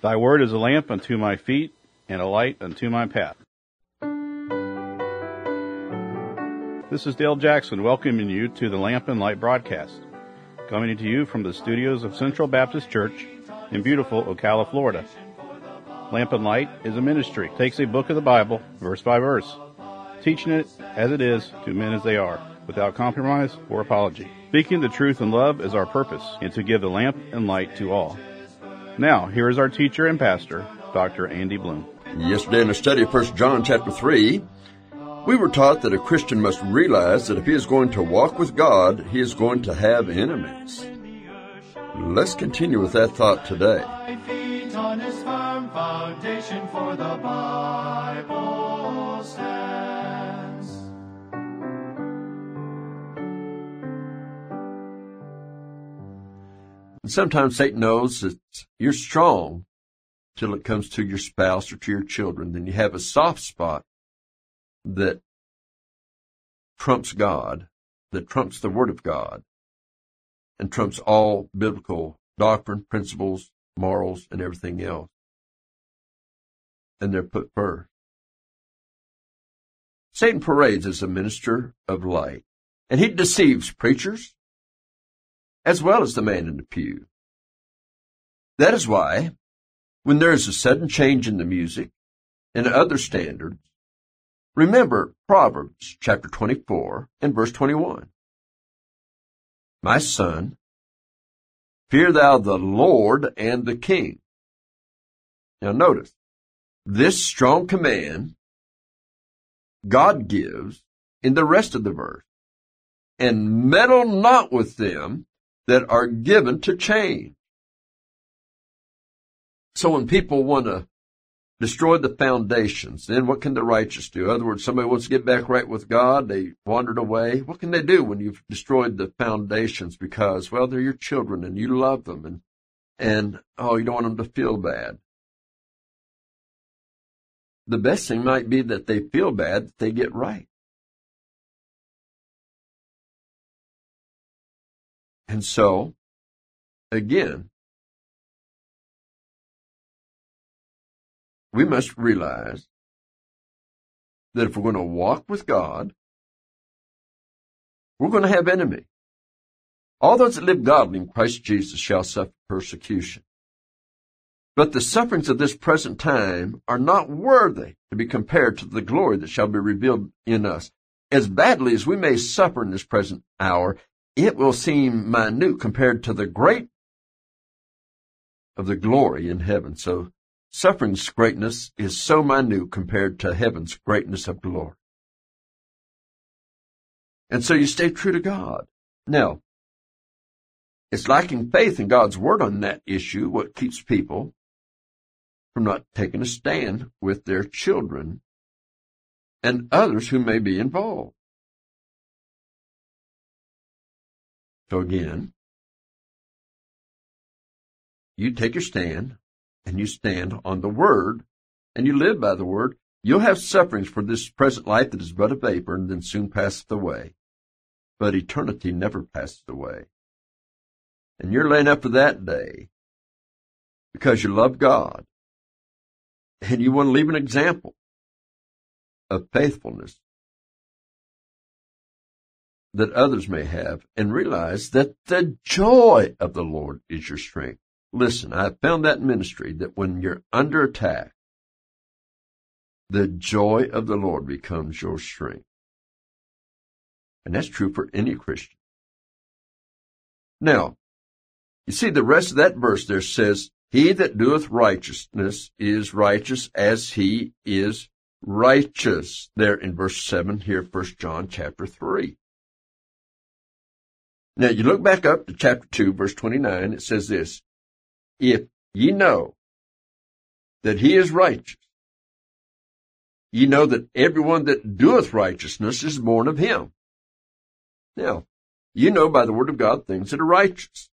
Thy word is a lamp unto my feet and a light unto my path. This is Dale Jackson welcoming you to the Lamp and Light broadcast, coming to you from the studios of Central Baptist Church in beautiful Ocala, Florida. Lamp and Light is a ministry. It takes a book of the Bible, verse by verse, teaching it as it is to men as they are, without compromise or apology. Speaking the truth in love is our purpose, and to give the lamp and light to all. Now, here is our teacher and pastor, Dr. Andy Bloom. Yesterday in the study of 1 John chapter 3, we were taught that a Christian must realize that if he is going to walk with God, he is going to have enemies. Let's continue with that thought today. On his firm foundation, for the Bible stands. And sometimes Satan knows that you're strong till it comes to your spouse or to your children. Then you have a soft spot that trumps God, that trumps the Word of God, and trumps all biblical doctrine, principles, morals, and everything else. And they're put first. Satan parades as a minister of light, and he deceives preachers as well as the man in the pew. That is why, when there is a sudden change in the music and other standards, remember Proverbs chapter 24 and verse 21. My son, fear thou the Lord and the King. Now notice, this strong command God gives in the rest of the verse. And meddle not with them that are given to change. So when people want to destroy the foundations, then what can the righteous do? In other words, somebody wants to get back right with God, they wandered away. What can they do when you've destroyed the foundations? Because, well, they're your children and you love them and you don't want them to feel bad. The best thing might be that they feel bad, that they get right. And so, again, we must realize that if we're going to walk with God, we're going to have enemies. All those that live godly in Christ Jesus shall suffer persecution. But the sufferings of this present time are not worthy to be compared to the glory that shall be revealed in us. As badly as we may suffer in this present hour, it will seem minute compared to the great of the glory in heaven. So suffering's greatness is so minute compared to heaven's greatness of glory. And so you stay true to God. Now, it's lacking faith in God's word on that issue what keeps people from not taking a stand with their children and others who may be involved. So again, you take your stand, and you stand on the Word, and you live by the Word. You'll have sufferings for this present life that is but a vapor, and then soon passeth away. But eternity never passes away. And you're laying up for that day because you love God, and you want to leave an example of faithfulness that others may have, and realize that the joy of the Lord is your strength. Listen, I have found that in ministry, that when you're under attack, the joy of the Lord becomes your strength. And that's true for any Christian. Now, you see the rest of that verse there says, he that doeth righteousness is righteous as he is righteous. There in verse 7 here, 1 John chapter 3. Now, you look back up to chapter 2, verse 29, it says this, if ye know that he is righteous, ye know that everyone that doeth righteousness is born of him. Now, you know by the word of God things that are righteous.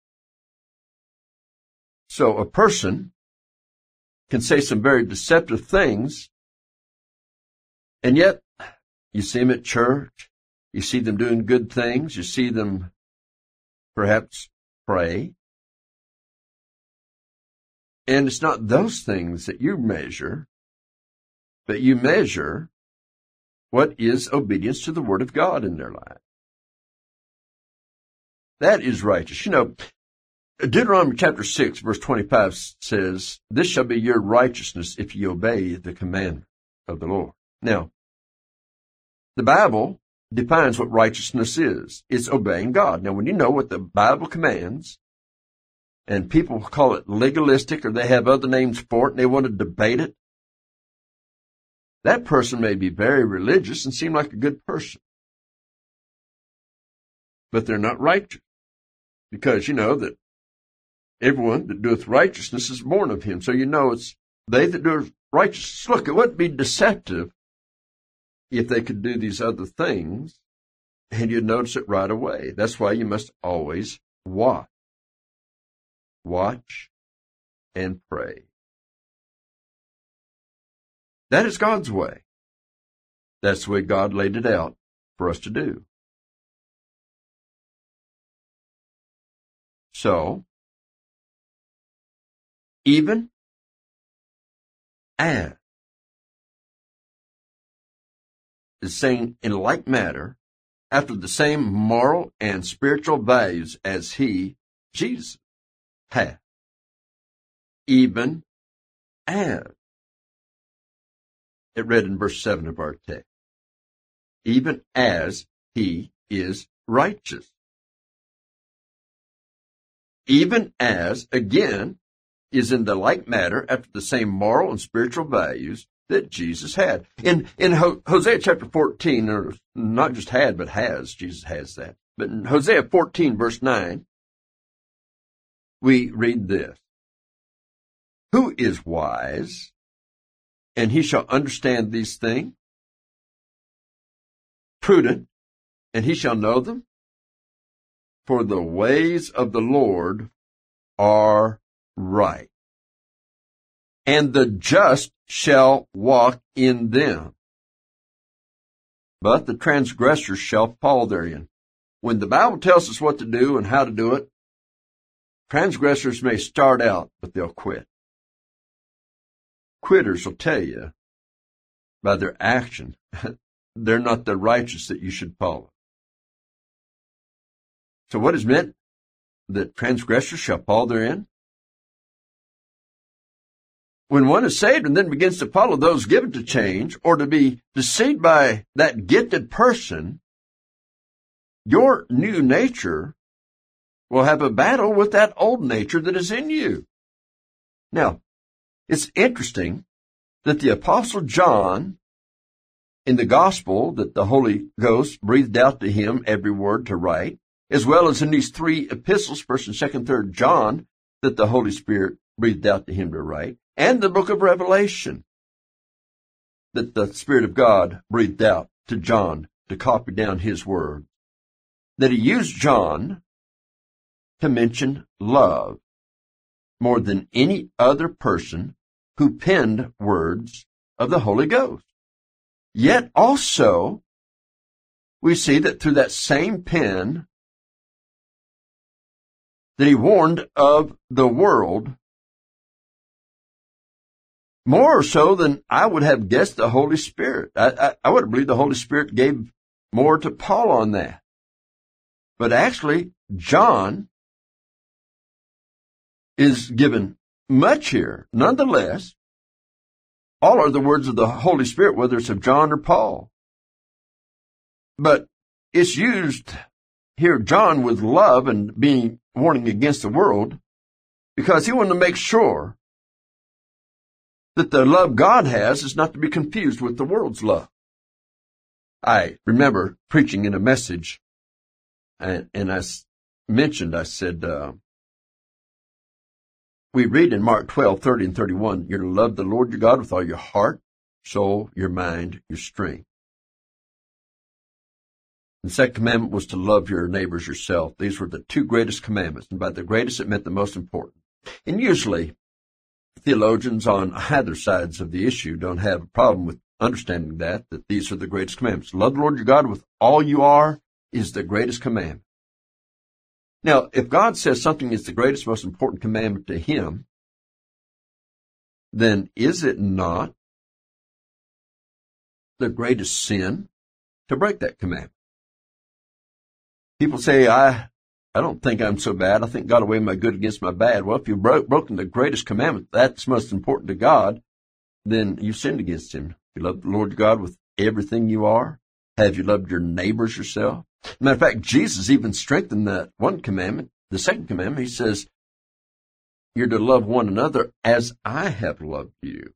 So a person can say some very deceptive things, and yet you see them at church, you see them doing good things, you see them perhaps pray, And it's not those things that you measure, but you measure what is obedience to the Word of God in their life. That is righteous. You know, Deuteronomy chapter 6, verse 25 says, "This shall be your righteousness if you obey the commandment of the Lord." Now, the Bible defines what righteousness is. It's obeying God. Now, when you know what the Bible commands, and people call it legalistic or they have other names for it and they want to debate it, that person may be very religious and seem like a good person. But they're not righteous. Because you know that everyone that doeth righteousness is born of him. So you know it's they that do righteousness. Look, it wouldn't be deceptive if they could do these other things, and you'd notice it right away. That's why you must always watch. Watch and pray. That is God's way. That's the way God laid it out for us to do. So, even as is saying in like manner, after the same moral and spiritual values as he, Jesus, had. Even as. It read in verse 7 of our text. Even as he is righteous. Even as, again, is in the like manner after the same moral and spiritual values that Jesus had. In Hosea chapter 14, or not just had, but has, Jesus has that. But in Hosea 14, verse 9, we read this. Who is wise, and he shall understand these things? Prudent, and he shall know them? For the ways of the Lord are right, and the just shall walk in them. But the transgressors shall fall therein. When the Bible tells us what to do and how to do it, transgressors may start out, but they'll quit. Quitters will tell you by their action, they're not the righteous that you should follow. So what is meant that transgressors shall fall therein? When one is saved and then begins to follow those given to change or to be deceived by that gifted person, your new nature will have a battle with that old nature that is in you. Now, it's interesting that the Apostle John, in the gospel that the Holy Ghost breathed out to him every word to write, as well as in these three epistles, 1st and 2nd, 3rd John, that the Holy Spirit breathed out to him to write, and the book of Revelation, that the Spirit of God breathed out to John to copy down his word, that he used John to mention love more than any other person who penned words of the Holy Ghost. Yet also, we see that through that same pen, that he warned of the world more so than I would have guessed the Holy Spirit. I would have believed the Holy Spirit gave more to Paul on that. But actually, John is given much here. Nonetheless, all are the words of the Holy Spirit, whether it's of John or Paul. But it's used here, John, with love and being warning against the world, because he wanted to make sure that the love God has is not to be confused with the world's love. I remember preaching in a message, and I said, we read in Mark 12:30 and 31, you're to love the Lord your God with all your heart, soul, your mind, your strength. The second commandment was to love your neighbors yourself. These were the two greatest commandments, and by the greatest it meant the most important. And usually, theologians on either sides of the issue don't have a problem with understanding that these are the greatest commandments. Love the Lord your God with all you are is the greatest commandment. Now, if God says something is the greatest, most important commandment to him, then is it not the greatest sin to break that commandment? People say, I don't think I'm so bad. I think God will weigh my good against my bad. Well, if you've broken the greatest commandment, that's most important to God, then you've sinned against Him. You love the Lord God with everything you are. Have you loved your neighbors yourself? Matter of fact, Jesus even strengthened that one commandment. The second commandment, He says, you're to love one another as I have loved you.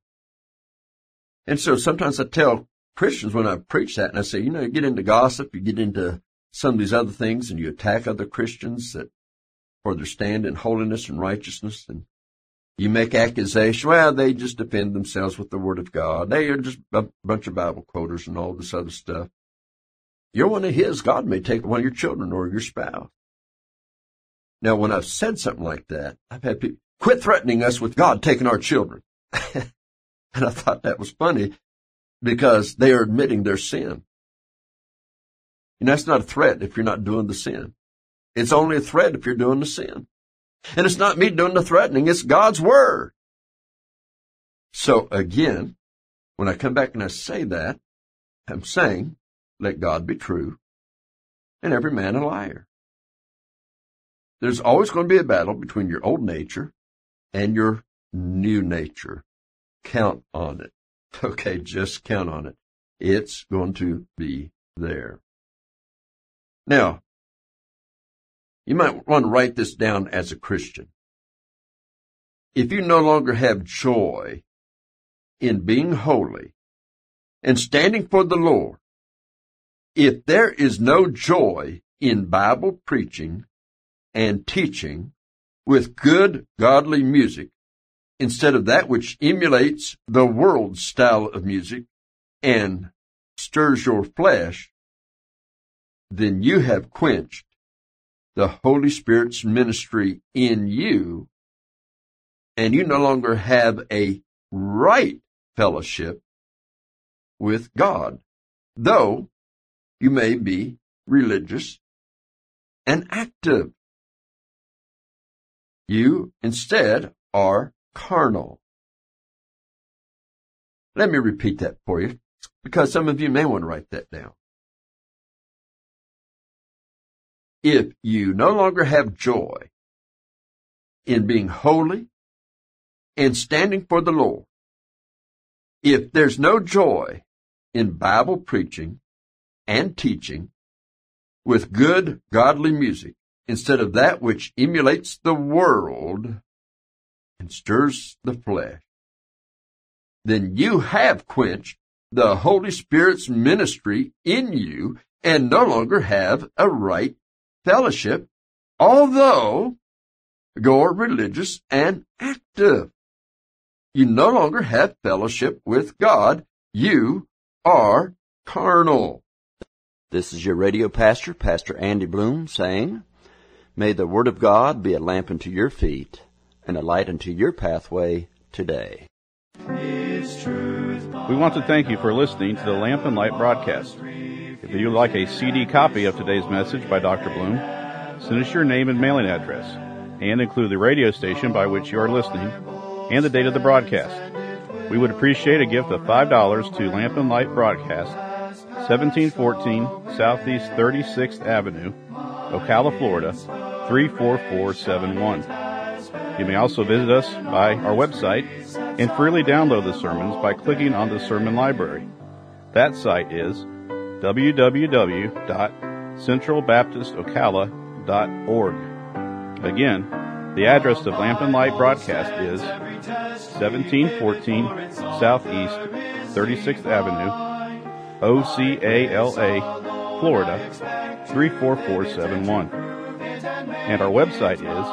And so sometimes I tell Christians when I preach that, and I say, you get into gossip, you get into some of these other things, and you attack other Christians for their stand in holiness and righteousness, and you make accusations. Well, they just defend themselves with the Word of God. They are just a bunch of Bible quoters and all this other stuff. You're one of His. God may take one of your children or your spouse. Now, when I've said something like that, I've had people quit threatening us with God taking our children. And I thought that was funny because they are admitting their sin. That's not a threat if you're not doing the sin. It's only a threat if you're doing the sin. And it's not me doing the threatening, it's God's Word. So again, when I come back and I say that, I'm saying, let God be true and every man a liar. There's always going to be a battle between your old nature and your new nature. Count on it. Okay, just count on it. It's going to be there. Now, you might want to write this down as a Christian. If you no longer have joy in being holy and standing for the Lord, if there is no joy in Bible preaching and teaching with good, godly music, instead of that which emulates the world's style of music and stirs your flesh, then you have quenched the Holy Spirit's ministry in you, and you no longer have a right fellowship with God, though you may be religious and active. You, instead, are carnal. Let me repeat that for you, because some of you may want to write that down. If you no longer have joy in being holy and standing for the Lord, if there's no joy in Bible preaching and teaching with good, godly music, instead of that which emulates the world and stirs the flesh, then you have quenched the Holy Spirit's ministry in you and no longer have a right fellowship, although you're religious and active. You no longer have fellowship with God. You are carnal. This is your radio pastor, Pastor Andy Bloom, saying, may the Word of God be a lamp unto your feet and a light unto your pathway today. We want to thank you for listening to the Lamp and Light broadcast. If you would like a CD copy of today's message by Dr. Bloom, send us your name and mailing address, and include the radio station by which you are listening and the date of the broadcast. We would appreciate a gift of $5 to Lamp and Light Broadcast, 1714 Southeast 36th Avenue, Ocala, Florida, 34471. You may also visit us by our website and freely download the sermons by clicking on the sermon library. That site is www.centralbaptistocala.org. Again, the address of Lamp and Light Broadcast is 1714 Southeast 36th Avenue, Ocala, Florida, 34471. And our website is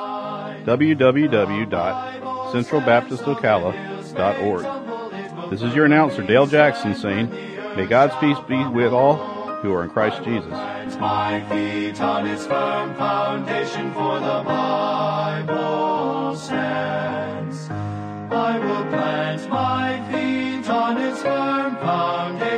www.centralbaptistocala.org. This is your announcer, Dale Jackson, saying, may God's peace be with all who are in Christ Jesus. My feet on its firm foundation, for the Bible stands. I will plant my feet on its firm foundation.